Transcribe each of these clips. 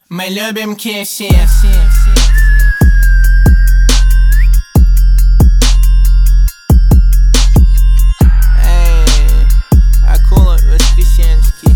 Мы любим KFC. Эй, акула воскресенский.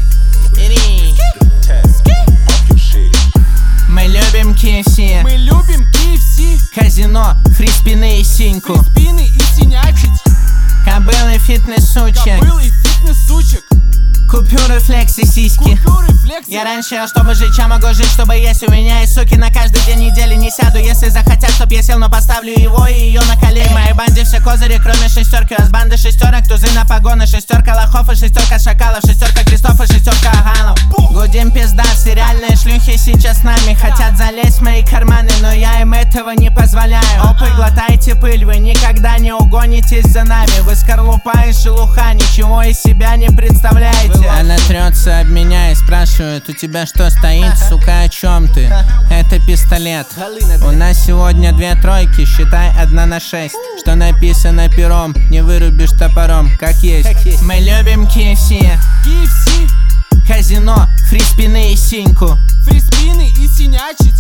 Мы любим KFC. Мы любим KFC. Казино, фриспины и синьку. Фриспины и синячить. Кобылы, фитнес-сучек. Кобылы, фитнес-сучек. Купюры, флекси, сиськи. Купюры, флекси. Я раньше ел, чтобы жить, чем могу жить, чтобы есть. У меня есть суки, на каждый день недели не сяду. Если захотят, чтоб я сел, но поставлю его и ее на колени. В моей банде все козыри, кроме шестерки. У вас банды шестерок, тузы на погоны. Шестерка лохов и шестерка шакалов. Шестерка крестов и шестерка аганов. Гудим пизда, все реальные шлюхи сейчас с нами. Хотят залезть в мои карманы, но я им этого не позволяю. Опы, глотайте пыль, вы никогда не угонитесь за нами. Вы скорлупа и шелуха, ничего из себя не представляете. Она трется об меня и спрашивает: у тебя что стоит, сука, о чем ты? Это пистолет. У нас сегодня 2 тройки, считай 1 на 6. Что написано пером, не вырубишь топором, как есть. Мы любим KFC. KFC. Казино, фриспины и синьку. Фриспины и синячить.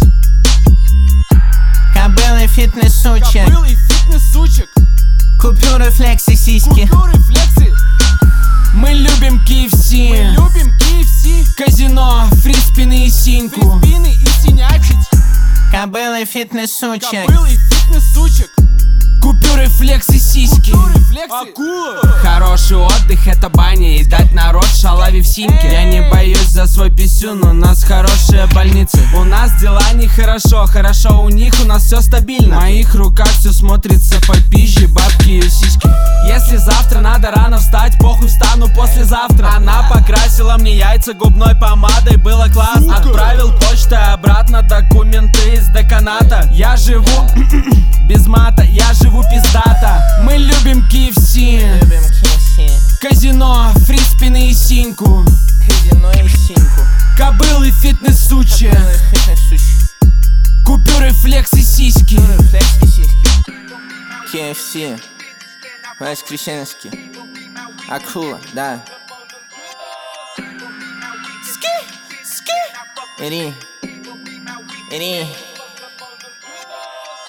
Кобылы, фитнес-сучек. Кобылы, фитнес-сучек. Купюры, флекси, сиськи. Купюры, флекси. Мы любим KFC. Мы любим KFC. Казино, фриспины и синьку. Фриспины и синячить. Кобылы, фитнес-сучек. Кобылы, фитнес-сучек. Купюры, флекси, сиськи. Купюры, флекси. Акула. Хороший отдых — это баня, и дать народ шалави в синьке. Я не боюсь за свой писюн, у нас хорошие больницы. У нас дела нехорошо, хорошо у них, у нас все стабильно. В моих руках все смотрится по пизже, бабки и сиськи. Если завтра надо рано встать, похуй, встану послезавтра. Она покрасила мне яйца губной помадой, было классно. Отправил почтой обратно документы из деканата. Я живу без мата, я живу пиздата. Мы любим KFC. Любим KFC. Казино, фриспины и синьку. Казино и синьку. Кобылы, фитнес-сучек. Кобылы, фитнес-сучек. Купюры, флекси, сиськи. Купюры, флекси, сиськи. KFC. Воскресенский. Акула, да. Ски, ски. Ири.